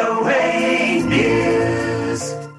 VOA News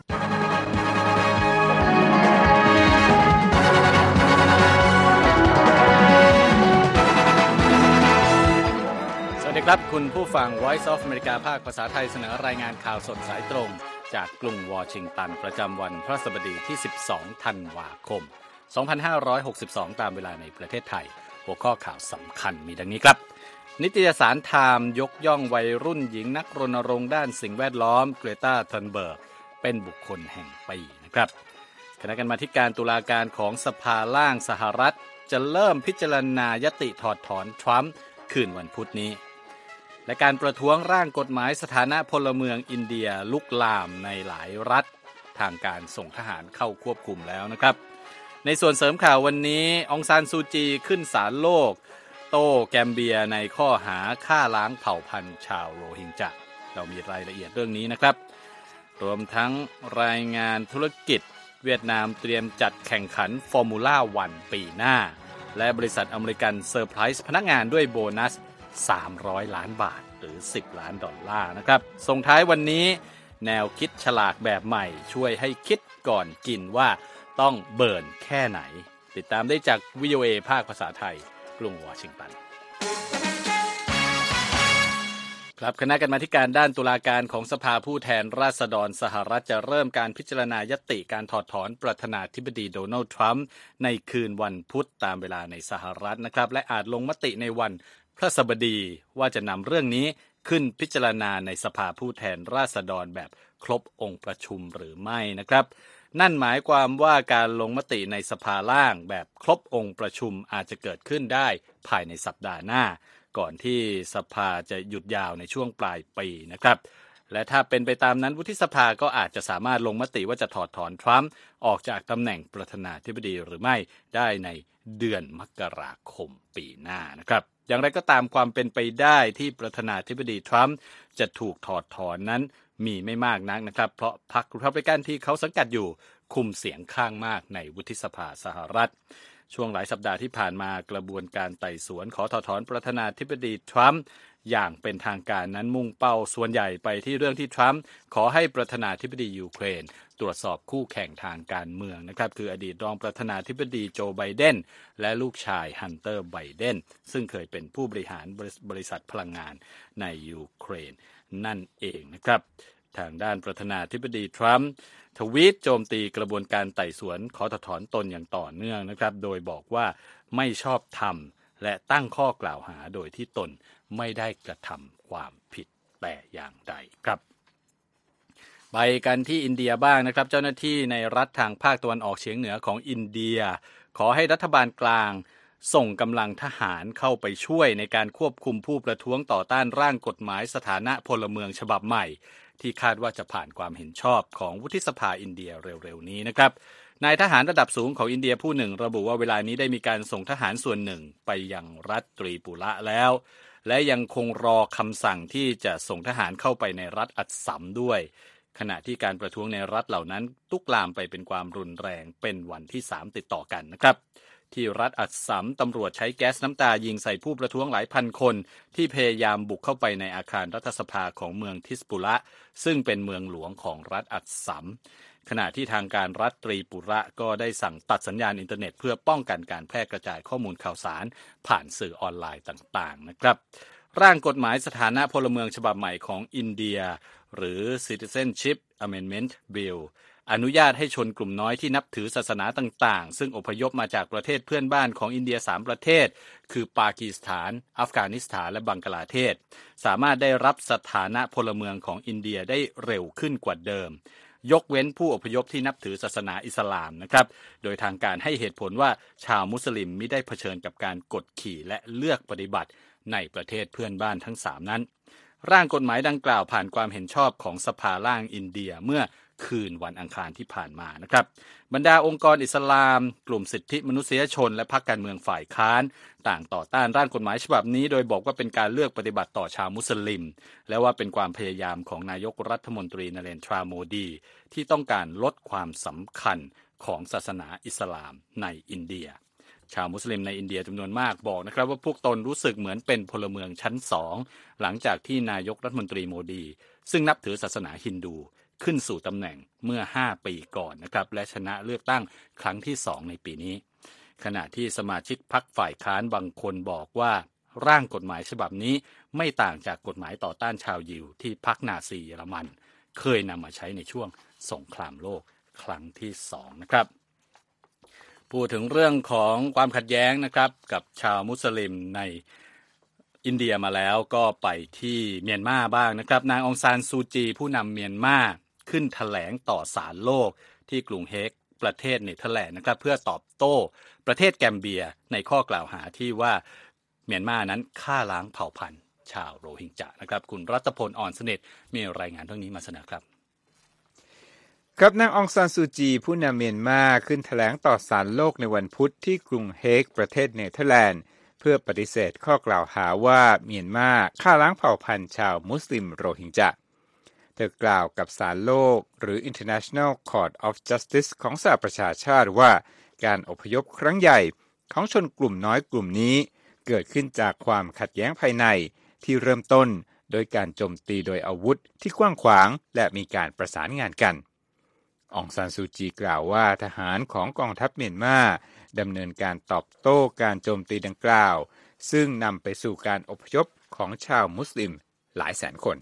ครับคุณผู้ฟัง Voice of America ภาคภาษาไทยเสนอรายงานข่าวสดสายตรงจากกรุงวอชิงตันประจำวันพฤหัสบดีที่12ธันวาคม2562ตามเวลาในประเทศไทยหัวข้อข่าวสำคัญมีดังนี้ครับนิตยสารไทม์ยกย่องวัยรุ่นหญิงนักรณรงค์ด้านสิ่งแวดล้อมเกรตา ธันเบิร์กเป็นบุคคลแห่งปีนะครับคณะกรรมาธิการตุลาการของสภาล่างสหรัฐจะเริ่มพิจารณายติถอดถอนทรัมป์คืนวันพุธนี้และการประท้วงร่างกฎหมายสถานะพลเมืองอินเดียลุกลามในหลายรัฐทางการส่งทหารเข้าควบคุมแล้วนะครับในส่วนเสริมข่าววันนี้องซานซูจีขึ้นศาลโลกโต้แกมเบียในข้อหาฆ่าล้างเผ่าพันธุ์ชาวโรฮิงญาเรามีรายละเอียดเรื่องนี้นะครับรวมทั้งรายงานธุรกิจเวียดนามเตรียมจัดแข่งขันฟอร์มูล่าวันปีหน้าและบริษัทอเมริกันเซอร์ไพรส์พนักงานด้วยโบนัส300 ล้านบาทหรือ10 ล้านดอลลาร์นะครับส่งท้ายวันนี้แนวคิดฉลากแบบใหม่ช่วยให้คิดก่อนกินว่าต้องเบิร์นแค่ไหนติดตามได้จาก VOA ภาคภาษาไทยกรุงวอชิงตันครับคณะกรรมาธิการด้านตุลาการของสภาผู้แทนราษฎรสหรัฐจะเริ่มการพิจารณายติการถอดถอนประธานาธิบดีโดนัลด์ทรัมป์ในคืนวันพุธตามเวลาในสหรัฐนะครับและอาจลงมติในวันพฤหัสบดีว่าจะนำเรื่องนี้ขึ้นพิจารณาในสภาผู้แทนราษฎรแบบครบองค์ประชุมหรือไม่นะครับนั่นหมายความว่าการลงมติในสภาล่างแบบครบองค์ประชุมอาจจะเกิดขึ้นได้ภายในสัปดาห์หน้าก่อนที่สภาจะหยุดยาวในช่วงปลายปีนะครับและถ้าเป็นไปตามนั้นวุฒิสภาก็อาจจะสามารถลงมติว่าจะถอดถอนทรัมป์ออกจากตำแหน่งประธานาธิบดีหรือไม่ได้ในเดือนมกราคมปีหน้านะครับอย่างไรก็ตามความเป็นไปได้ที่ประธานาธิบดีทรัมป์จะถูกถอดถอนนั้นมีไม่มากนักนะครับเพราะพรรครีพับลิกันที่เขาสังกัดอยู่คุมเสียงข้างมากในวุฒิสภาสหรัฐช่วงหลายสัปดาห์ที่ผ่านมากระบวนการไต่สวนขอถอดถอนประธานาธิบดีทรัมป์อย่างเป็นทางการนั้นมุ่งเป้าส่วนใหญ่ไปที่เรื่องที่ทรัมป์ขอให้ประธานาธิบดียูเครนตรวจสอบคู่แข่งทางการเมืองนะครับคืออดีตรองประธานาธิบดีโจไบเดนและลูกชายฮันเตอร์ไบเดนซึ่งเคยเป็นผู้บริหารบริษัทพลังงานในยูเครนนั่นเองนะครับทางด้านประธานาธิบดีทรัมป์ทวีตโจมตีกระบวนการไต่สวนขอถอดถอนตนอย่างต่อเนื่องนะครับโดยบอกว่าไม่ชอบธรรมและตั้งข้อกล่าวหาโดยที่ตนไม่ได้กระทำความผิดแต่อย่างใดครับไปกันที่อินเดียบ้างนะครับเจ้าหน้าที่ในรัฐทางภาคตะวันออกเฉียงเหนือของอินเดียขอให้รัฐบาลกลางส่งกำลังทหารเข้าไปช่วยในการควบคุมผู้ประท้วงต่อต้านร่างกฎหมายสถานะพลเมืองฉบับใหม่ที่คาดว่าจะผ่านความเห็นชอบของวุฒิสภาอินเดียเร็วๆนี้นะครับนายทหารระดับสูงของอินเดียผู้หนึ่งระบุว่าเวลานี้ได้มีการส่งทหารส่วนหนึ่งไปยังรัฐตรีปุระแล้วและยังคงรอคำสั่งที่จะส่งทหารเข้าไปในรัฐอัสสัมด้วยขณะที่การประท้วงในรัฐเหล่านั้นลุกลามไปเป็นความรุนแรงเป็นวันที่3ติดต่อกันนะครับที่รัฐอัสสัมตำรวจใช้แก๊สน้ำตายิงใส่ผู้ประท้วงหลายพันคนที่พยายามบุกเข้าไปในอาคารรัฐสภาของเมืองทิสปุระซึ่งเป็นเมืองหลวงของรัฐอัสสัมขณะที่ทางการรัฐตรีปุระก็ได้สั่งตัดสัญญาณอินเทอร์เน็ตเพื่อป้องกันการแพร่กระจายข้อมูลข่าวสารผ่านสื่อออนไลน์ต่างๆนะครับร่างกฎหมายสถานะพลเมืองฉบับใหม่ของอินเดียหรือ Citizenship Amendment Bill อนุญาตให้ชนกลุ่มน้อยที่นับถือศาสนาต่างๆซึ่งอพยพมาจากประเทศเพื่อนบ้านของอินเดีย3ประเทศคือปากีสถานอัฟกานิสถานและบังกลาเทศสามารถได้รับสถานะพลเมืองของอินเดียได้เร็วขึ้นกว่าเดิมยกเว้นผู้อพยพที่นับถือศาสนาอิสลามนะครับโดยทางการให้เหตุผลว่าชาวมุสลิมมิได้เผชิญกับการกดขี่และเลือกปฏิบัติในประเทศเพื่อนบ้านทั้ง3นั้นร่างกฎหมายดังกล่าวผ่านความเห็นชอบของสภาล่างอินเดียเมื่อคืนวันอังคารที่ผ่านมานะครับบรรดาองค์กรอิสลามกลุ่มสิทธิมนุษยชนและพรรคการเมืองฝ่ายค้านต่างต่อต้านร่างกฎหมายฉบับนี้โดยบอกว่าเป็นการเลือกปฏิบัติต่อชาวมุสลิมและว่าเป็นความพยายามของนายกรัฐมนตรีนเรนทราโมดีที่ต้องการลดความสำคัญของศาสนาอิสลามในอินเดียชาวมุสลิมในอินเดียจำนวนมากบอกนะครับว่าพวกตนรู้สึกเหมือนเป็นพลเมืองชั้น2หลังจากที่นายกรัฐมนตรีโมดีซึ่งนับถือศาสนาฮินดูขึ้นสู่ตำแหน่งเมื่อ5 ปีก่อนนะครับและชนะเลือกตั้งครั้งที่2ในปีนี้ขณะที่สมาชิกพรรคฝ่ายค้านบางคนบอกว่าร่างกฎหมายฉบับนี้ไม่ต่างจากกฎหมายต่อต้านชาวยิวที่พรรคนาซีเยอรมันเคยนำมาใช้ในช่วงสงครามโลกครั้งที่2นะครับพูดถึงเรื่องของความขัดแย้งนะครับกับชาวมุสลิมในอินเดียมาแล้วก็ไปที่เมียนมาบ้างนะครับนางองซานซูจีผู้นำเมียนมาขึ้นแถลงต่อศาลโลกที่กรุงเฮกประเทศเนเธอร์แลนด์นะครับเพื่อตอบโต้ประเทศแกมเบียในข้อกล่าวหาที่ว่าเมียนมานั้นฆ่าล้างเผ่าพันธุ์ชาวโรฮิงญานะครับคุณรัตพล อ่อนสนิทมีรายงานเรื่องนี้มาเสนอครับครับนางองซานซูจีผู้นำเมียนมาขึ้นแถลงต่อศาลโลกในวันพุธที่กรุงเฮกประเทศเนเธอร์แลนด์เพื่อปฏิเสธข้อกล่าวหาว่าเมียนมาฆ่าล้างเผ่าพันธุ์ชาวมุสลิมโรฮิงญาเธอกล่าวกับศาลโลกหรือ International Court of Justice ของสหประชาชาติว่าการอพยพครั้งใหญ่ของชนกลุ่มน้อยกลุ่มนี้เกิดขึ้นจากความขัดแย้งภายในที่เริ่มต้นโดยการโจมตีโดยอาวุธที่กว้างขวางและมีการประสานงานกันองซานซูจีกล่าวว่าทหารของกองทัพเมียนมาดำเนินการตอบโต้การโจมตีดังกล่าวซึ่งนำไปสู่การอพยพของชาวมุสลิมหลายแสนคน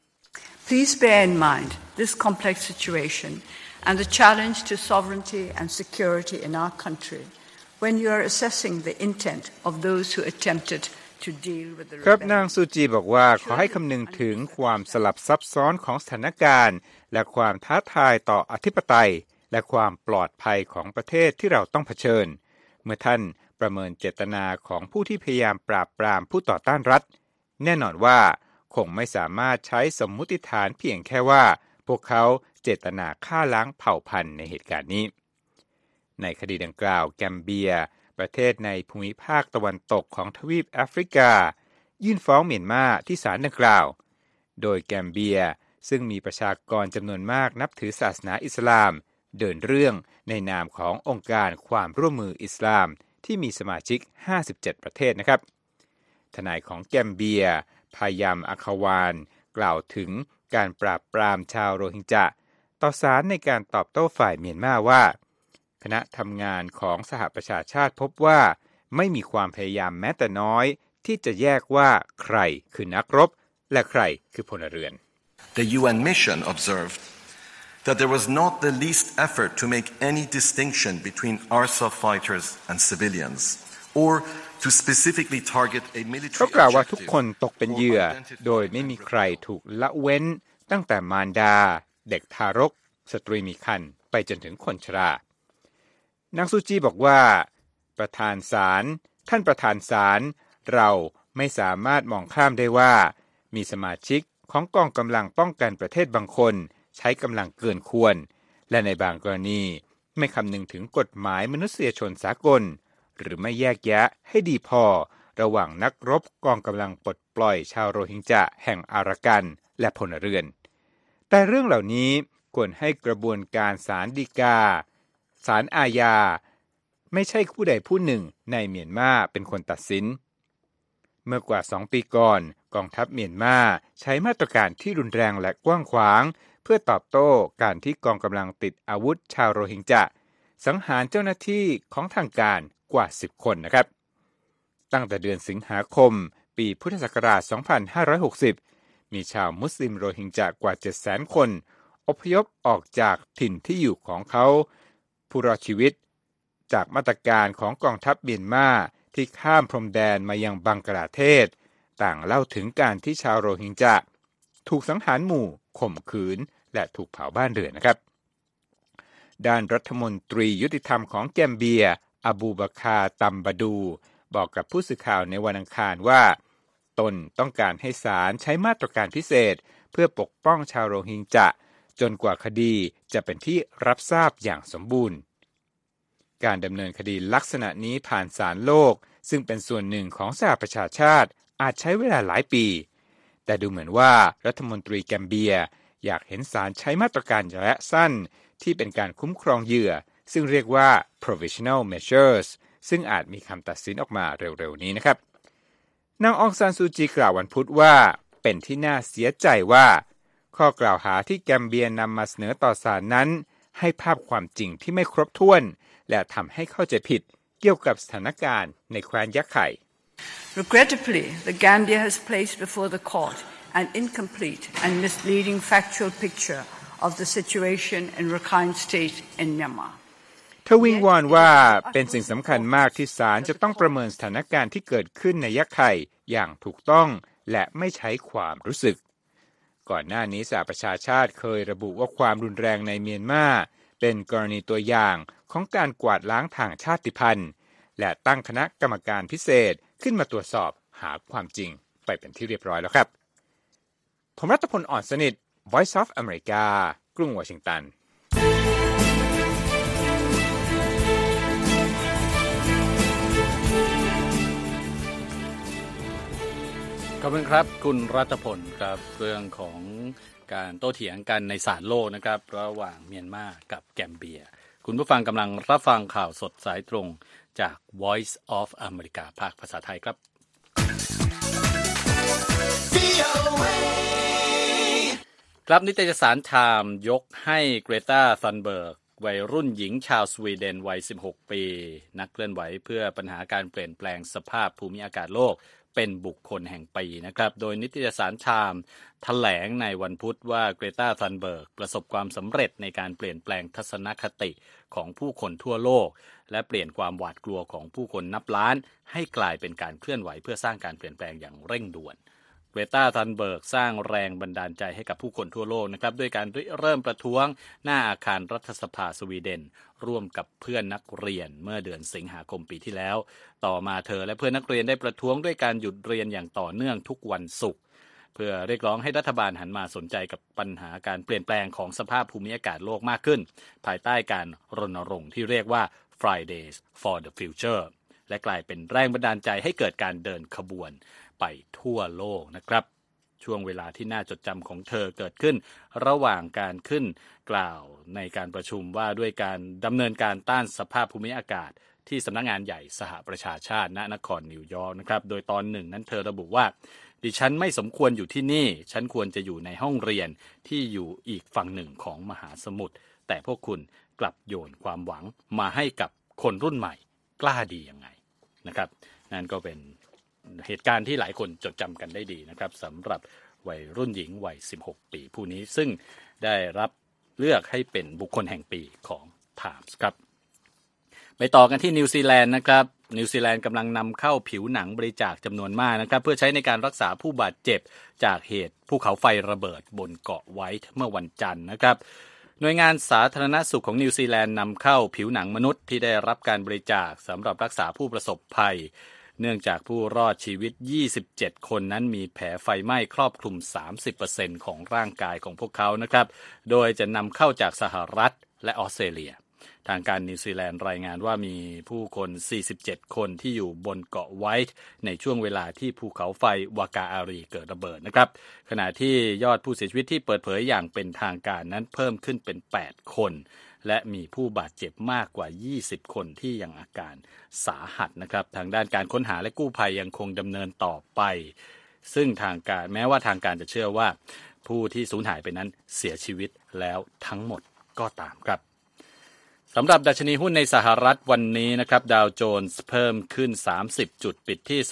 Please bear in mind this complex situation and the challenge to sovereignty and security in our country when you are assessing the intent of those who attempted to deal with the ครับนางซูจีบอกว่าขอให้คำนึงถึงความสลับซับซ้อนของสถานการณ์และความท้าทายต่ออธิปไตยและความปลอดภัยของประเทศที่เราต้องเผชิญเมื่อท่านประเมินเจตนาของผู้ที่พยายามปราบปรามผู้ต่อต้านรัฐแน่นอนว่าคงไม่สามารถใช้สมมุติฐานเพียงแค่ว่าพวกเขาเจตนาฆ่าล้างเผ่าพันธุ์ในเหตุการณ์นี้ในคดีดังกล่าวแกมเบียประเทศในภูมิภาคตะวันตกของทวีปแอฟริกายื่นฟ้องเมียนมาที่ศาลดังกล่าวโดยแกมเบียซึ่งมีประชากรจำนวนมากนับถือศาสนาอิสลามเดินเรื่องในนามขององค์การความร่วมมืออิสลามที่มีสมาชิก57ประเทศนะครับทนายของแกมเบียพายามอาคาวานกล่าวถึงการปราบปรามชาวโรฮิงญาต่อศาลในการตอบโต้ฝ่ายเมียนมาว่าคณะทำงานของสหประชาชาติพบว่าไม่มีความพยายามแม้แต่น้อยที่จะแยกว่าใครคือนักรบและใครคือพลเรือน The UN mission observed that there was not the least effort to make any distinction between RSF fighters and civilians or to specifically target a military เขากล่าวว่าทุกคนตกเป็นเหยื่อโดยไม่มีใครถูกละเว้นตั้งแต่มารดาเด็กทารกสตรีมีครรภ์ไปจนถึงคนชรานางซูจีบอกว่าท่านประธานศาลเราไม่สามารถมองข้ามได้ว่ามีสมาชิกของกองกำลังป้องกันประเทศบางคนใช้กำลังเกินควรและในบางกรณีไม่คำนึงถึงกฎหมายมนุษยชนสากลหรือไม่แยกแยะให้ดีพอระหว่างนักรบกองกำลังปลดปล่อยชาวโรฮิงญาแห่งอารากันและพลเรือนแต่เรื่องเหล่านี้ควรให้กระบวนการศาลฎีกาศาลอาญาไม่ใช่ผู้ใดผู้หนึ่งในเมียนมาเป็นคนตัดสินเมื่อกว่า2 ปีก่อนกองทัพเมียนมาใช้มาตรการที่รุนแรงและกว้างขวางเพื่อตอบโต้การที่กองกำลังติดอาวุธชาวโรฮิงญาสังหารเจ้าหน้าที่ของทางการกว่า10 คนนะครับตั้งแต่เดือนสิงหาคมปีพุทธศักราช 2560 มีชาวมุสลิมโรฮิงญากว่า 700,000 คนอพยพออกจากถิ่นที่อยู่ของเขาผู้รอดชีวิตจากมาตรการของกองทัพเมียนมาที่ข้ามพรมแดนมายังบังกลาเทศต่างเล่าถึงการที่ชาวโรฮิงญาถูกสังหารหมู่ข่มขืนและถูกเผาบ้านเรือนนะครับด้านรัฐมนตรียุติธรรมของแกมเบียอบูบาคาตัมบาดูบอกกับผู้สื่อข่าวในวันอังคารว่าตนต้องการให้ศาลใช้มาตรการพิเศษเพื่อปกป้องชาวโรฮิงญาจนกว่าคดีจะเป็นที่รับทราบอย่างสมบูรณ์การดำเนินคดีลักษณะนี้ผ่านศาลโลกซึ่งเป็นส่วนหนึ่งของสหประชาชาติอาจใช้เวลาหลายปีแต่ดูเหมือนว่ารัฐมนตรีแกมเบียอยากเห็นศาลใช้มาตรการระยะสั้นที่เป็นการคุ้มครองเหยื่อซึ่งเรียกว่า provisional measures ซึ่งอาจมีคำตัดสินออกมาเร็วๆนี้นะครับนางองซานซูจีกล่าววันพุธว่าเป็นที่น่าเสียใจว่าข้อกล่าวหาที่แกมเบียนำมาเสนอต่อศาลนั้นให้ภาพความจริงที่ไม่ครบถ้วนและทำให้เข้าใจผิดเกี่ยวกับสถานการณ์ในแคว้นยะไข่ Regrettably, the Gambia has placed before the court an incomplete and misleading factual picture of the situation in Rakhine State in Myanmar. เธอวิงวอนว่าเป็นสิ่งสำคัญมากที่ศาลจะต้องประเมินสถานการณ์ที่เกิดขึ้นในยะไข่อย่างถูกต้องและไม่ใช้ความรู้สึกก่อนหน้านี้สหประชาชาติเคยระบุว่าความรุนแรงในเมียนมาเป็นกรณีตัวอย่างของการกวาดล้างทางชาติพันธุ์และตั้งคณะกรรมการพิเศษขึ้นมาตรวจสอบหาความจริงไปเป็นที่เรียบร้อยแล้วครับผมรัตพล อ่อนสนิท Voice of America กรุงวอชิงตันขอบคุณครับคุณรัตพลครับเรื่องของการโต้เถียงกันในศาลโลกนะครับระหว่างเมียนมากับแกมเบียคุณผู้ฟังกำลังรับฟังข่าวสดสายตรงจาก Voice of America ภาคภาษาไทยครับครับนิตยสารไทม์ยกให้เกรตา ธันเบิร์กวัยรุ่นหญิงชาวสวีเดนวัย 16 ปีนักเคลื่อนไหวเพื่อปัญหาการเปลี่ยนแปลงสภาพภูมิอากาศโลกเป็นบุคคลแห่งปีนะครับโดยนิตยสารไทม์แถลงในวันพุธว่าเกรตา ธันเบิร์กประสบความสำเร็จในการเปลี่ยนแปลงทัศนคติของผู้คนทั่วโลกและเปลี่ยนความหวาดกลัวของผู้คนนับล้านให้กลายเป็นการเคลื่อนไหวเพื่อสร้างการเปลี่ยนแปลงอย่างเร่งด่วนเกรตา ธันเบิร์กสร้างแรงบันดาลใจให้กับผู้คนทั่วโลกนะครับด้วยการเริ่มประท้วงหน้าอาคารรัฐสภาสวีเดนร่วมกับเพื่อนนักเรียนเมื่อเดือนสิงหาคมปีที่แล้วต่อมาเธอและเพื่อนนักเรียนได้ประท้วงด้วยการหยุดเรียนอย่างต่อเนื่องทุกวันศุกร์เพื่อเรียกร้องให้รัฐบาลหันมาสนใจกับปัญหาการเปลี่ยนแปลงของสภาพภูมิอากาศโลกมากขึ้นภายใต้การรณรงค์ที่เรียกว่า Fridays for the Future และกลายเป็นแรงบันดาลใจให้เกิดการเดินขบวนไปทั่วโลกนะครับช่วงเวลาที่น่าจดจำของเธอเกิดขึ้นระหว่างการขึ้นกล่าวในการประชุมว่าด้วยการดำเนินการต้านสภาพภูมิอากาศที่สำนักงานใหญ่สหประชาชาติณนครนิวยอร์กนะครับโดยตอนหนึ่งนั้นเธอระบุว่าดิฉันไม่สมควรอยู่ที่นี่ฉันควรจะอยู่ในห้องเรียนที่อยู่อีกฝั่งหนึ่งของมหาสมุทรแต่พวกคุณกลับโยนความหวังมาให้กับคนรุ่นใหม่กล้าดียังไงนะครับนั่นก็เป็นเหตุการณ์ที่หลายคนจดจำกันได้ดีนะครับสำหรับวัยรุ่นหญิงวัย 16 ปีผู้นี้ซึ่งได้รับเลือกให้เป็นบุคคลแห่งปีของ Times ครับไปต่อกันที่นิวซีแลนด์นะครับนิวซีแลนด์กำลังนำเข้าผิวหนังบริจาคจำนวนมากนะครับเพื่อใช้ในการรักษาผู้บาดเจ็บจากเหตุภูเขาไฟระเบิดบนเกาะไวท์เมื่อวันจันทร์นะครับหน่วยงานสาธารณสุขของนิวซีแลนด์นำเข้าผิวหนังมนุษย์ที่ได้รับการบริจาคสำหรับรักษาผู้ประสบภัยเนื่องจากผู้รอดชีวิต27คนนั้นมีแผลไฟไหม้ครอบคลุม 30% ของร่างกายของพวกเขานะครับโดยจะนำเข้าจากสหรัฐและออสเตรเลียทางการนิวซีแลนด์รายงานว่ามีผู้คน47คนที่อยู่บนเกาะไวท์ในช่วงเวลาที่ภูเขาไฟวากาอารีเกิดระเบิดนะครับขณะที่ยอดผู้เสียชีวิตที่เปิดเผยอย่างเป็นทางการนั้นเพิ่มขึ้นเป็น8คนและมีผู้บาดเจ็บมากกว่า20คนที่ยังอาการสาหัสนะครับทางด้านการค้นหาและกู้ภัยยังคงดำเนินต่อไปซึ่งทางการแม้ว่าทางการจะเชื่อว่าผู้ที่สูญหายไปนั้นเสียชีวิตแล้วทั้งหมดก็ตามครับสำหรับดัชนีหุ้นในสหรัฐวันนี้นะครับดาวโจนส์เพิ่มขึ้น30จุดปิดที่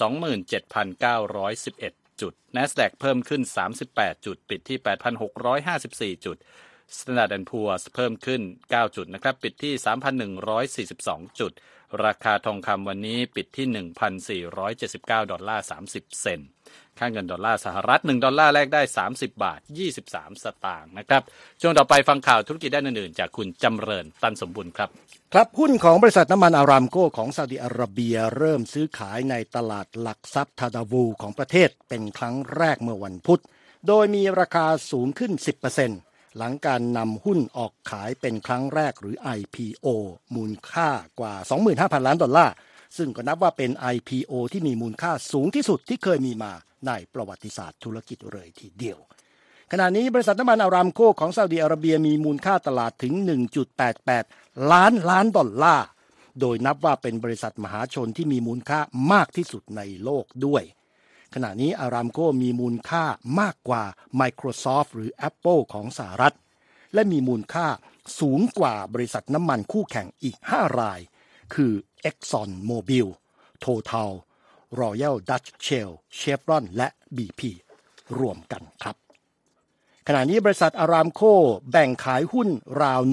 27,911 จุด NASDAQ เพิ่มขึ้น38จุดปิดที่ 8,654 จุดStandard & Poor's เพิ่มขึ้น9จุดนะครับปิดที่ 3,142 จุดราคาทองคำวันนี้ปิดที่ 1,479 ดอลลาร์30เซนต์ค่าเงินดอลลาร์สหรัฐ1ดอลลาร์แลกได้30บาท23สตางค์นะครับช่วงต่อไปฟังข่าวธุรกิจด้านอื่นๆจากคุณจำเริญตันสมบูรณ์ครับครับหุ้นของบริษัทน้ำมันอารามโกของซาอุดิอาระเบียเริ่มซื้อขายในตลาดหลักทรัพย์ทาดาวูของประเทศเป็นครั้งแรกเมื่อวันพุธโดยมีราคาสูงขึ้น 10%หลังการนำหุ้นออกขายเป็นครั้งแรกหรือ IPO มูลค่ากว่า 25,000 ล้านดอลลาร์ซึ่งก็นับว่าเป็น IPO ที่มีมูลค่าสูงที่สุดที่เคยมีมาในประวัติศาสตร์ธุรกิจเลยทีเดียวขณะนี้บริษัทน้ำมันอารามโกของซาอุดิอาระเบียมีมูลค่าตลาดถึง 1.88 ล้านดอลลาร์โดยนับว่าเป็นบริษัทมหาชนที่มีมูลค่ามากที่สุดในโลกด้วยขณะนี้อารามโกมีมูลค่ามากกว่า Microsoft หรือ Apple ของสหรัฐและมีมูลค่าสูงกว่าบริษัทน้ำมันคู่แข่งอีก5รายคือ Exxon Mobil, Total, Royal Dutch Shell, Chevron และ BP รวมกันครับขณะนี้บริษัทอารามโกแบ่งขายหุ้นราว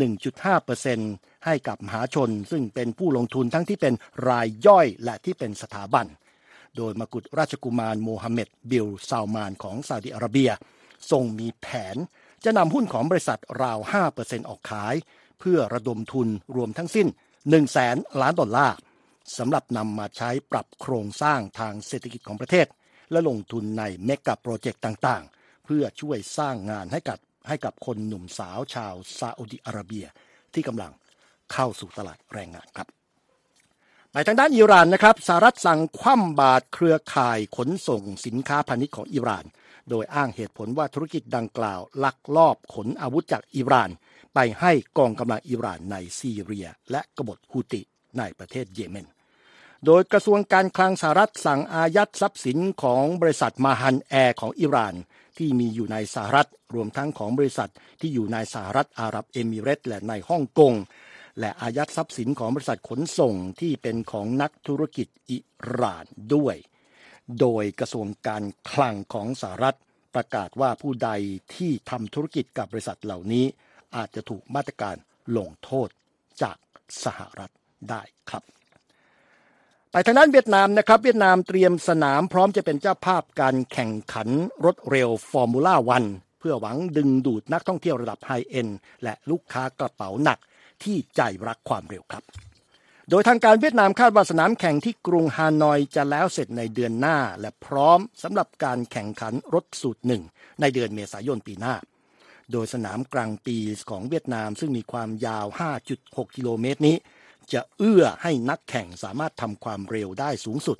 1.5% ให้กับมหาชนซึ่งเป็นผู้ลงทุนทั้งที่เป็นรายย่อยและที่เป็นสถาบันโดยมกุฎราชกุมารโมฮัมเหม็ดบิลซาลมานของซาอุดิอาระเบียทรงมีแผนจะนำหุ้นของบริษัทราว 5% ออกขายเพื่อระดมทุนรวมทั้งสิ้น $100,000 ล้านสำหรับนำมาใช้ปรับโครงสร้างทางเศรษฐกิจของประเทศและลงทุนในเมกะโปรเจกต์ต่างๆเพื่อช่วยสร้างงานให้กับคนหนุ่มสาวชาวซาอุดิอาระเบียที่กำลังเข้าสู่ตลาดแรงงานครับในทางด้านอิหร่านนะครับสหรัฐสั่งคว่ำบาตรเครือข่ายขนส่งสินค้าพาณิชย์ของอิหร่านโดยอ้างเหตุผลว่าธุรกิจดังกล่าวลักลอบขนอาวุธจากอิหร่านไปให้กองกำลังอิหร่านในซีเรียและกบฏฮูติในประเทศเยเมนโดยกระทรวงการคลังสหรัฐสั่งอายัดทรัพย์สินของบริษัทมาฮันแอร์ของอิหร่านที่มีอยู่ในสหรัฐรวมทั้งของบริษัทที่อยู่ในสหรัฐอาหรับเอมิเรตส์และในฮ่องกงและอายัดทรัพย์สินของบริษัทขนส่งที่เป็นของนักธุรกิจอิหร่านด้วยโดยกระทรวงการคลังของสหรัฐประกาศว่าผู้ใดที่ทำธุรกิจกับบริษัทเหล่านี้อาจจะถูกมาตรการลงโทษจากสหรัฐได้ครับไปทางด้านเวียดนามนะครับเวียดนามเตรียมสนามพร้อมจะเป็นเจ้าภาพการแข่งขันรถเร็วฟอร์มูล่าวันเพื่อหวังดึงดูดนักท่องเที่ยวระดับไฮเอ็นด์และลูกค้ากระเป๋าหนักที่ใจรักความเร็วครับโดยทางการเวียดนามคาดว่าสนามแข่งที่กรุงฮานอยจะแล้วเสร็จในเดือนหน้าและพร้อมสำหรับการแข่งขันรถสูตร1ในเดือนเมษายนปีหน้าโดยสนามกลางปีของเวียดนามซึ่งมีความยาว 5.6 กิโลเมตรนี้จะเอื้อให้นักแข่งสามารถทำความเร็วได้สูงสุด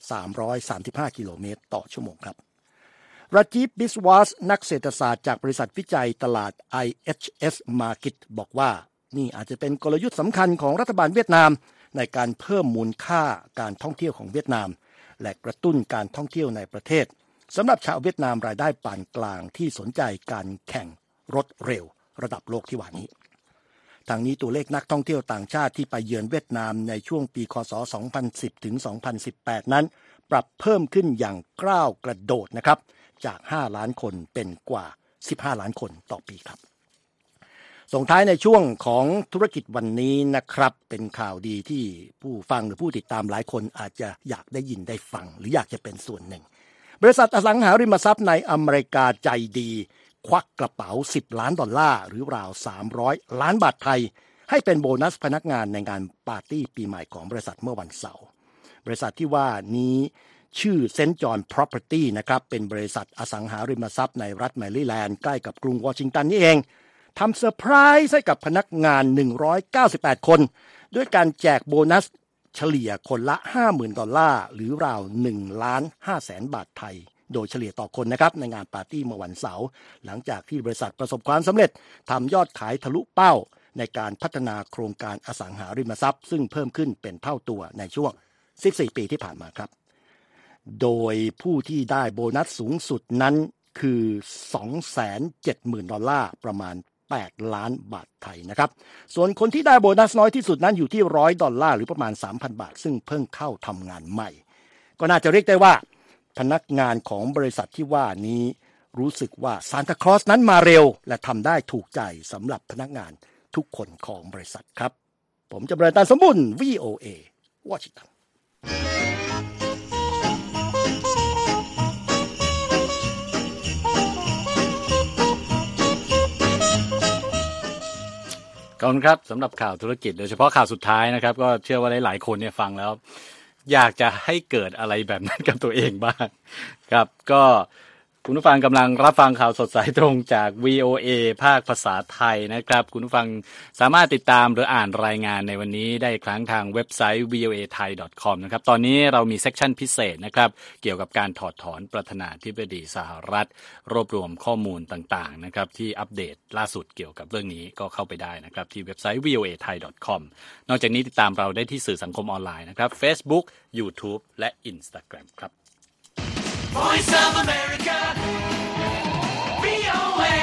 335กิโลเมตรต่อชั่วโมงครับราจีฟ บิสวาสนักเศรษฐศาสตร์จากบริษัทวิจัยตลาด IHS Markit บอกว่านี่อาจจะเป็นกลยุทธ์สำคัญของรัฐบาลเวียดนามในการเพิ่มมูลค่าการท่องเที่ยวของเวียดนามและกระตุ้นการท่องเที่ยวในประเทศสำหรับชาวเวียดนามรายได้ปานกลางที่สนใจการแข่งรถเร็วระดับโลกที่ว่านี้ทางนี้ตัวเลขนักท่องเที่ยวต่างชาติที่ไปเยือนเวียดนามในช่วงปีคศ 2010 ถึง 2018 นั้นปรับเพิ่มขึ้นอย่างก้าวกระโดดนะครับจาก5ล้านคนเป็นกว่า15ล้านคนต่อปีครับส่งท้ายในช่วงของธุรกิจวันนี้นะครับเป็นข่าวดีที่ผู้ฟังหรือผู้ติดตามหลายคนอาจจะอยากได้ยินได้ฟังหรืออยากจะเป็นส่วนหนึ่งบริษัทอสังหาริมทรัพย์ในอเมริกาใจดีควักกระเป๋า$10 ล้านหรือราว300 ล้านบาทไทยให้เป็นโบนัสพนักงานในงานปาร์ตี้ปีใหม่ของบริษัทเมื่อวันเสาร์บริษัทที่ว่านี้ชื่อเซนต์จอห์น Property นะครับเป็นบริษัทอสังหาริมทรัพย์ในรัฐแมริแลนด์ใกล้กับกรุงวอชิงตันนี่เองทำเซอร์ไพรส์ให้กับพนักงาน198คนด้วยการแจกโบนัสเฉลี่ยคนละ$50,000หรือราว1,500,000 บาทไทยโดยเฉลี่ยต่อคนนะครับในงานปาร์ตี้เมื่อวันเสาร์หลังจากที่บริษัทประสบความสำเร็จทำยอดขายทะลุเป้าในการพัฒนาโครงการอสังหาริมทรัพย์ซึ่งเพิ่มขึ้นเป็นเท่าตัวในช่วง14ปีที่ผ่านมาครับโดยผู้ที่ได้โบนัสสูงสุดนั้นคือ$270,000ประมาณ8 ล้านบาทไทยนะครับส่วนคนที่ได้โบนัสน้อยที่สุดนั้นอยู่ที่$100หรือประมาณ 3,000 บาทซึ่งเพิ่งเข้าทำงานใหม่ก็น่าจะเรียกได้ว่าพนักงานของบริษัทที่ว่านี้รู้สึกว่าซานตาคลอสนั้นมาเร็วและทำได้ถูกใจสำหรับพนักงานทุกคนของบริษัทครับผมจำเริญ ตันสมบุญ VOA วอชิงตันขอบคุณครับสำหรับข่าวธุรกิจโดยเฉพาะข่าวสุดท้ายนะครับก็เชื่อว่าหลายๆคนเนี่ยฟังแล้วอยากจะให้เกิดอะไรแบบนั้นกับตัวเองบ้างครับก็คุณผู้ฟังกำลังรับฟังข่าวสดสายตรงจาก VOA ภาคภาษาไทยนะครับคุณผู้ฟังสามารถติดตามหรืออ่านรายงานในวันนี้ได้อีกครั้งทางเว็บไซต์ voathai.com นะครับตอนนี้เรามีเซกชันพิเศษนะครับเกี่ยวกับการถอดถอนประธานาธิบดีสหรัฐรวบรวมข้อมูลต่างๆนะครับที่อัปเดตล่าสุดเกี่ยวกับเรื่องนี้ก็เข้าไปได้นะครับที่เว็บไซต์ voathai.com นอกจากนี้ติดตามเราได้ที่สื่อสังคมออนไลน์นะครับ Facebook YouTube และ Instagram ครับ Voice of America, VOA,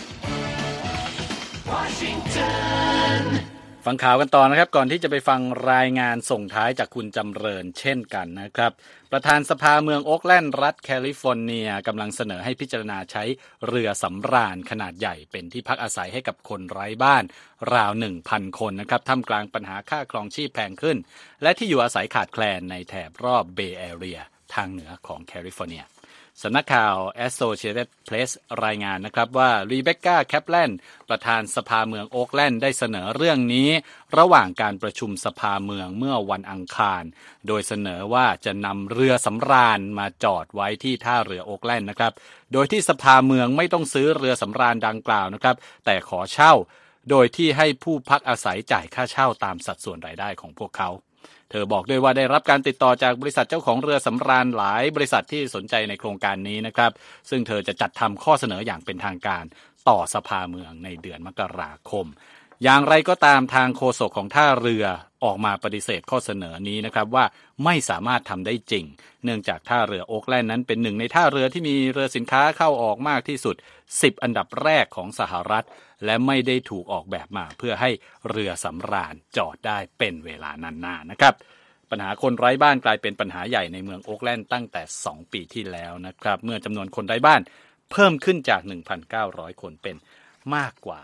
Washington. ฟังข่าวกันต่อนะครับก่อนที่จะไปฟังรายงานส่งท้ายจากคุณจำเริญเช่นกันนะครับประธานสภาเมืองโอ๊คแลนด์รัฐแคลิฟอร์เนียกำลังเสนอให้พิจารณาใช้เรือสำราญขนาดใหญ่เป็นที่พักอาศัยให้กับคนไร้บ้านราว 1,000 คนนะครับท่ามกลางปัญหาค่าครองชีพแพงขึ้นและที่อยู่อาศัยขาดแคลนในแถบรอบเบย์แอเรียทางเหนือของแคลิฟอร์เนียสำนักข่าว Associated Press รายงานนะครับว่ารีเบคก้าแคปแลนประธานสภาเมืองโอ๊คแลนด์ได้เสนอเรื่องนี้ระหว่างการประชุมสภาเมืองเมื่อวันอังคารโดยเสนอว่าจะนำเรือสำราญมาจอดไว้ที่ท่าเรือโอ๊คแลนด์นะครับโดยที่สภาเมืองไม่ต้องซื้อเรือสำราญดังกล่าวนะครับแต่ขอเช่าโดยที่ให้ผู้พักอาศัยจ่ายค่าเช่าตามสัดส่วนรายได้ของพวกเขาเธอบอกด้วยว่าได้รับการติดต่อจากบริษัทเจ้าของเรือสำราญหลายบริษัทที่สนใจในโครงการนี้นะครับซึ่งเธอจะจัดทำข้อเสนออย่างเป็นทางการต่อสภาเมืองในเดือนมกราคมอย่างไรก็ตามทางโฆษกของท่าเรือออกมาปฏิเสธข้อเสนอนี้นะครับว่าไม่สามารถทำได้จริงเนื่องจากท่าเรือโอ๊คแลนด์นั้นเป็นหนึ่งในท่าเรือที่มีเรือสินค้าเข้าออกมากที่สุด10อันดับแรกของสหรัฐและไม่ได้ถูกออกแบบมาเพื่อให้เรือสำราญจอดได้เป็นเวลานานๆนะครับปัญหาคนไร้บ้านกลายเป็นปัญหาใหญ่ในเมืองโอ๊คแลนด์ตั้งแต่2ปีที่แล้วนะครับเมื่อจำนวนคนไร้บ้านเพิ่มขึ้นจาก 1,900 คนเป็นมากกว่า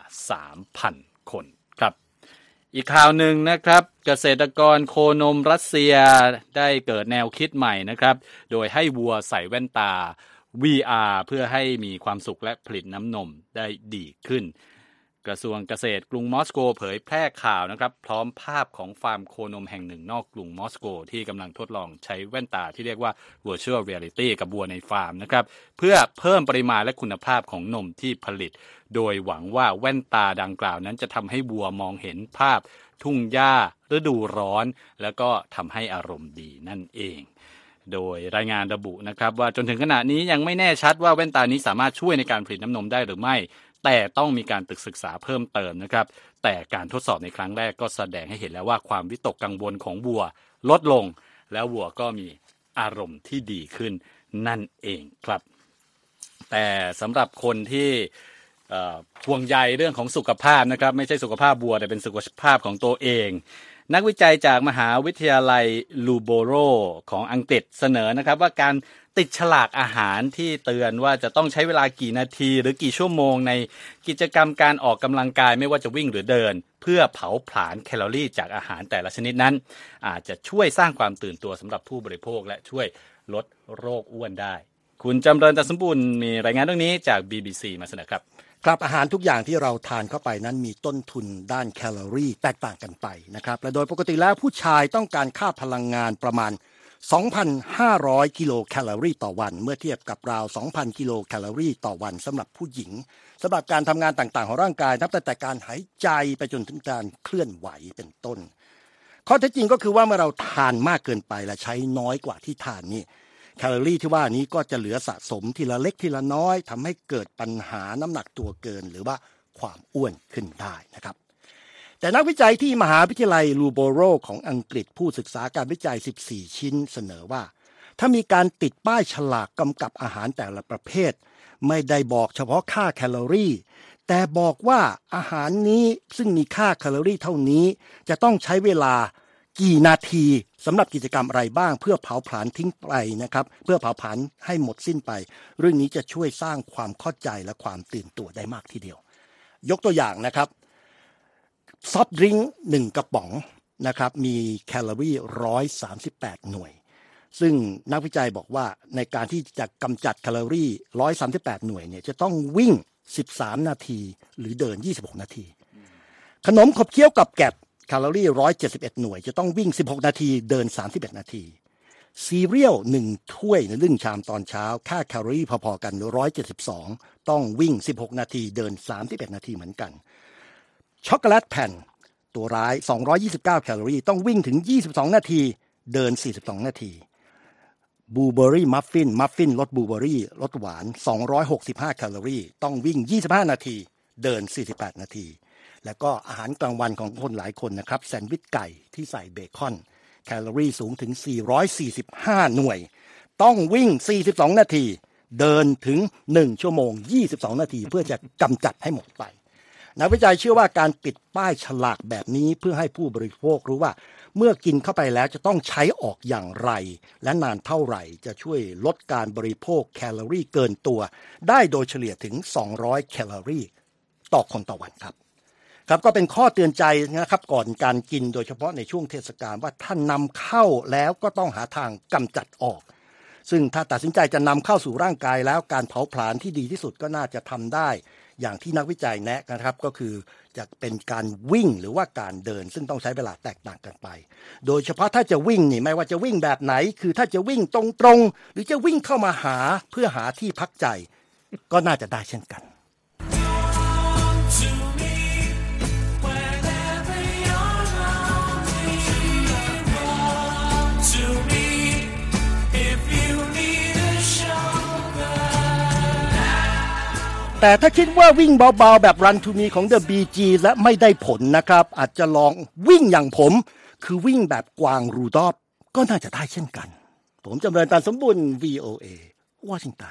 3,000 คนครับอีกข่าวหนึ่งนะครับเกษตรกรโคนมรัสเซียได้เกิดแนวคิดใหม่นะครับโดยให้วัวใส่แว่นตา VR เพื่อให้มีความสุขและผลิตน้ำนมได้ดีขึ้นกระทรวงเกษตรกรุงมอสโกเผยแพร่ข่าวนะครับพร้อมภาพของฟาร์มโคนมแห่งหนึ่งนอกกรุงมอสโกที่กำลังทดลองใช้แว่นตาที่เรียกว่า Virtual Reality กับวัวในฟาร์มนะครับเพื่อเพิ่มปริมาณและคุณภาพของนมที่ผลิตโดยหวังว่าแว่นตาดังกล่าวนั้นจะทำให้วัวมองเห็นภาพทุ่งหญ้าฤดูร้อนแล้วก็ทำให้อารมณ์ดีนั่นเองโดยรายงานระบุนะครับว่าจนถึงขณะนี้ยังไม่แน่ชัดว่าแว่นตานี้สามารถช่วยในการผลิตน้ำนมได้หรือไม่แต่ต้องมีการศึกษาเพิ่มเติมนะครับแต่การทดสอบในครั้งแรกก็แสดงให้เห็นแล้วว่าความวิตกกังวลของวัวลดลงแล้ววัวก็มีอารมณ์ที่ดีขึ้นนั่นเองครับแต่สำหรับคนที่ห่วงใยเรื่องของสุขภาพนะครับไม่ใช่สุขภาพวัวแต่เป็นสุขภาพของตัวเองนักวิจัยจากมหาวิทยาลัยลูโบโรของอังกฤษเสนอนะครับว่าการติดฉลากอาหารที่เตือนว่าจะต้องใช้เวลากี่นาทีหรือกี่ชั่วโมงในกิจกรรมการออกกำลังกายไม่ว่าจะวิ่งหรือเดินเพื่อเผาผลาญแคลอรี่จากอาหารแต่ละชนิดนั้นอาจจะช่วยสร้างความตื่นตัวสำหรับผู้บริโภคและช่วยลดโรคอ้วนได้คุณจำเริญตันสมบูรณ์มีรายงานเรื่องนี้จาก BBC มาเสนอครับครับอาหารทุกอย่างที่เราทานเข้าไปนั้นมีต้นทุนด้านแคลอรี่แตกต่างกันไปนะครับและโดยปกติแล้วผู้ชายต้องการค่าพลังงานประมาณ 2,500 กิโลแคลอรี่ต่อวันเมื่อเทียบกับราว 2,000 กิโลแคลอรี่ต่อวันสำหรับผู้หญิงสำหรับการทำงานต่างๆของร่างกายนับตั้งแต่การหายใจไปจนถึงการเคลื่อนไหวเป็นต้นข้อเท็จจริงก็คือว่าเมื่อเราทานมากเกินไปและใช้น้อยกว่าที่ทานนี่แคลอรี่ที่ว่านี้ก็จะเหลือสะสมทีละเล็กทีละน้อยทำให้เกิดปัญหาน้ำหนักตัวเกินหรือว่าความอ้วนขึ้นได้นะครับแต่นักวิจัยที่มหาวิทยาลัยลูโบโรของอังกฤษผู้ศึกษาการวิจัย14ชิ้นเสนอว่าถ้ามีการติดป้ายฉลากกำกับอาหารแต่ละประเภทไม่ได้บอกเฉพาะค่าแคลอรี่แต่บอกว่าอาหารนี้ซึ่งมีค่าแคลอรี่เท่านี้จะต้องใช้เวลากี่นาทีสำหรับกิจกรรมอะไรบ้างเพื่อเผาผลาญทิ้งไปนะครับเพื่อเผาผลาญให้หมดสิ้นไปเรื่องนี้จะช่วยสร้างความเข้าใจและความตื่นตัวได้มากทีเดียวยกตัวอย่างนะครับซอฟต์ดริงก์1กระป๋องนะครับมีแคลอรี่138หน่วยซึ่งนักวิจัยบอกว่าในการที่จะกำจัดแคลอรี่138หน่วยเนี่ยจะต้องวิ่ง13นาทีหรือเดิน26นาทีขนมขบเคี้ยวกับแกะแคลอรี่171หน่วยจะต้องวิ่ง16นาทีเดิน31นาทีซีเรียล1ถ้วยใน1ชามตอนเช้าค่าแคลอรี่พอๆกัน172ต้องวิ่ง16นาทีเดิน31นาทีเหมือนกันช็อกโกแลตแผ่นตัวร้าย229แคลอรี่ต้องวิ่งถึง22นาทีเดิน42นาทีบลูเบอร์รี่มัฟฟินรสบลูเบอร์รี่รสหวาน265แคลอรี่ต้องวิ่ง25นาทีเดิน48นาทีแล้วก็อาหารกลางวันของคนหลายคนนะครับแซนด์วิชไก่ที่ใส่เบคอนแคลอรี่สูงถึง445หน่วยต้องวิ่ง42นาทีเดินถึง1ชั่วโมง22นาทีเพื่อจะกำจัดให้หมดไปนักวิจัยเชื่อว่าการปิดป้ายฉลากแบบนี้เพื่อให้ผู้บริโภครู้ว่าเมื่อกินเข้าไปแล้วจะต้องใช้ออกอย่างไรและนานเท่าไหร่จะช่วยลดการบริโภคแคลอรี่เกินตัวได้โดยเฉลี่ยถึง200แคลอรี่ต่อคนต่อวันครับก็เป็นข้อเตือนใจนะครับก่อนการกินโดยเฉพาะในช่วงเทศกาลว่าท่านนำเข้าแล้วก็ต้องหาทางกำจัดออกซึ่งถ้าตัดสินใจจะนำเข้าสู่ร่างกายแล้วการเผาผลาญที่ดีที่สุดก็น่าจะทำได้อย่างที่นักวิจัยแนะนะครับก็คือจะเป็นการวิ่งหรือว่าการเดินซึ่งต้องใช้เวลาแตกต่างกันไปโดยเฉพาะถ้าจะวิ่งนี่ไม่ว่าจะวิ่งแบบไหนคือถ้าจะวิ่งตรงๆหรือจะวิ่งเข้ามาหาเพื่อหาที่พักใจก็น่าจะได้เช่นกันแต่ถ้าคิดว่าวิ่งเบาๆแบบ Run to Me ของ The Bee Gees และไม่ได้ผลนะครับอาจจะลองวิ่งอย่างผมคือวิ่งแบบกวางรูดอบก็น่าจะได้เช่นกันผมจำเริญ ตันสมบุญ VOA วอชิงตัน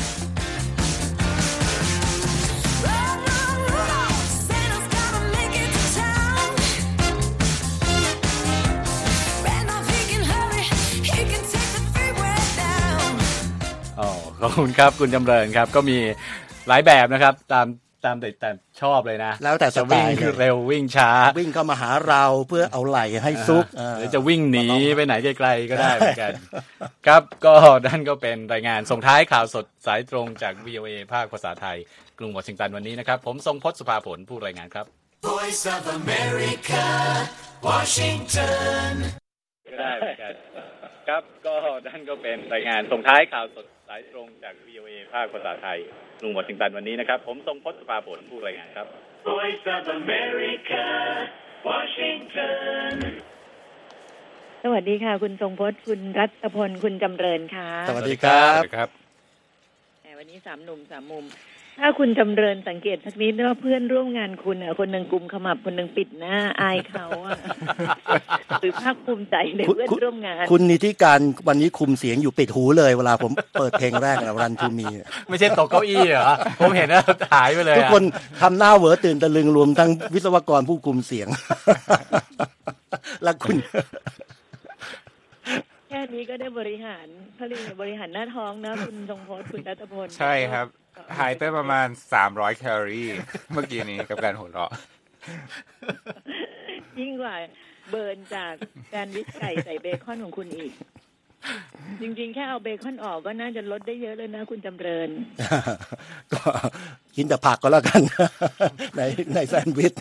ขอบคุณครับคุณจำเริญครับก็มีหลายแบบนะครับตามแต่ชอบเลยนะแล้วแต่สไตล์วิ่งเร็ววิ่งช้าวิ่งเข้ามาหาเราเพื่อเอาไหล่ให้ซุกหรือจะวิ่งหนีไปไหนไกลๆก็ได้เหมือนกันครับก็นั่นก็เป็นรายงานส่งท้ายข่าวสดสายตรงจาก VOA ภาคภาษาไทยกรุงวอชิงตันวันนี้นะครับผมทรงพจน์สุภาผลผู้รายงานครับ Voice of America Washington ก็ได้เหมือนกันครับก็นั่นก็เป็นรายงานส่งท้ายข่าวสดสายตรงจาก VOA ภาคภาษาไทยกรุงวอชิงตันวันนี้นะครับผมทรงพจน์สุภาผลผู้รายงานครับ Voice of America Washington สวัสดีค่ะคุณทรงพจน์คุณรัตพลคุณจำเริญค่ะสวัสดีครับวันนี้3หนุ่ม3มุมถ้าคุณจำเริญสังเกตสักนิดว่าเพื่อนร่วมงานคุณคนนึงกุมขมับคนนึงปิดหน้าอายเขาหรือภาคภูมิใจในเพื่อนร่วมงานคุณนิติการวันนี้คุมเสียงอยู่ปิดหูเลยเวลาผมเปิดเพลงแรกนะRun to Me ไม่ใช่ตกเก้าอี้เหรอผมเห็นแล้วหายไปเลยทุกคนทำหน้าเหวอตื่นตะลึงรวมทั้งวิศวกรผู้คุมเสียงและคุณแค่นี้ก็ได้บริหารผลิตบริหารหน้าท้องนะคุณทรงพจน์คุณรัตพลใช่ครับหายไปประมาณ300แคลอรี่เมื่อกี้นี้กับการหัวเราะยิ่งกว่าเบิร์นจากการวิจัยใส่เบคอนของคุณอีกจริงๆแค่เอาเบคอนออกก็น่าจะลดได้เยอะเลยนะคุณจำเริญก็กินแต่ผักก็แล้วกันในแซนด์วิช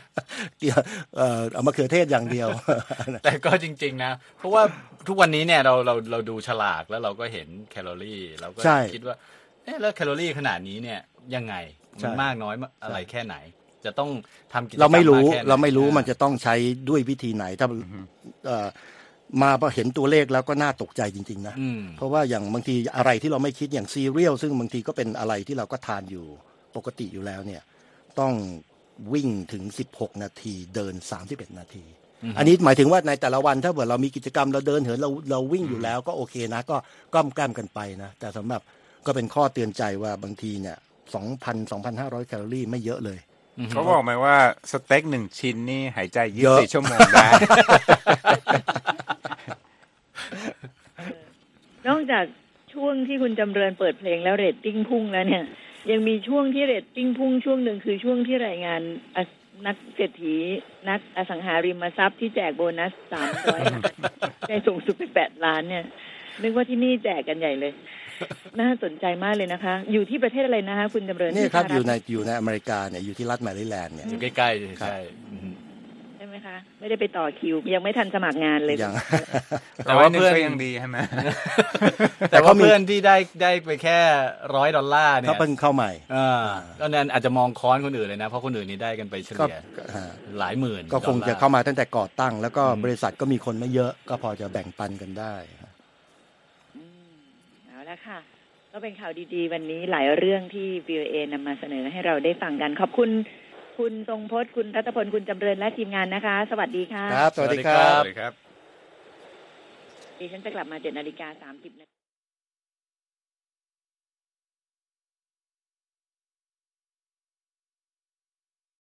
เอามะเขือเทศอย่างเดียวแต่ก็จริงๆนะเพราะว่าทุกวันนี้เนี่ยเราดูฉลากแล้วเราก็เห็นแคลอรี่เราก็คิดว่าแล้วแคลอรี่ขนาดนี้เนี่ยยังไงมันมากน้อยอะไรแค่ไหนจะต้องทำกิจกรรมเราไม่รู้มันจะต้องใช้ด้วยวิธีไหนถ้ามาพอเห็นตัวเลขแล้วก็น่าตกใจจริงๆนะเพราะว่าอย่างบางทีอะไรที่เราไม่คิดอย่างซีเรียลซึ่งบางทีก็เป็นอะไรที่เราก็ทานอยู่ปกติอยู่แล้วเนี่ยต้องวิ่งถึง16นาทีเดิน31นาทีอันนี้หมายถึงว่าในแต่ละวันถ้าเกิดเรามีกิจกรรมเราเดินเหินเราวิ่งอยู่แล้วก็โอเคนะก็ก้มกันไปนะแต่สำหรับก็เป็นข้อเตือนใจว่าบางทีเนี่ย 2,500 แคลอรี่ไม่เยอะเลยเขาบอกไหมว่าสเต็ก1ชิ้นนี่หายใจ24ชั่วโมงได้นอกจากช่วงที่คุณจำเริญเปิดเพลงแล้วเรตติ้งพุ่งแล้วเนี่ยยังมีช่วงที่เรตติ้งพุ่งช่วงหนึ่งคือช่วงที่รายงานนักเศรษฐีนักอสังหาริมทรัพย์ที่แจกโบนัส300ล้านได้สูงสุดไป8ล้านเนี่ยนึกว่าที่นี่แจกกันใหญ่เลยน่าสนใจมากเลยนะคะอยู่ที่ประเทศอะไรนะคะคุณจำเริญนี่ครับอยู่ในอเมริกาเนี่ยอยู่ที่รัฐแมริแลนด์เนี่ยอยู่ใกล้ๆใช่ไหมคะไม่ได้ไปต่อคิวยังไม่ทันสมัครงานเลยแต่ว่าเพื่อนยังดีใช่ไหมแต่ว่าเพื่อนที่ได้ไปแค่$100เนี่ยเขาเพิ่งเข้าใหม่ก็นั้นอาจจะมองค้อนคนอื่นเลยนะเพราะคนอื่นนี่ได้กันไปเฉลี่ยหลายหมื่นก็คงจะเข้ามาตั้งแต่ก่อตั้งแล้วก็บริษัทก็มีคนไม่เยอะก็พอจะแบ่งปันกันได้เอาละค่ะก็เป็นข่าวดีๆวันนี้หลายเรื่องที่ VOA นำมาเสนอให้เราได้ฟังกันขอบคุณคุณทรงพจน์คุณรัตพลคุณจำเริญและทีมงานนะคะสวัสดีค่ะครับสวัสดีครับดิฉันจะกลับมา7:30 น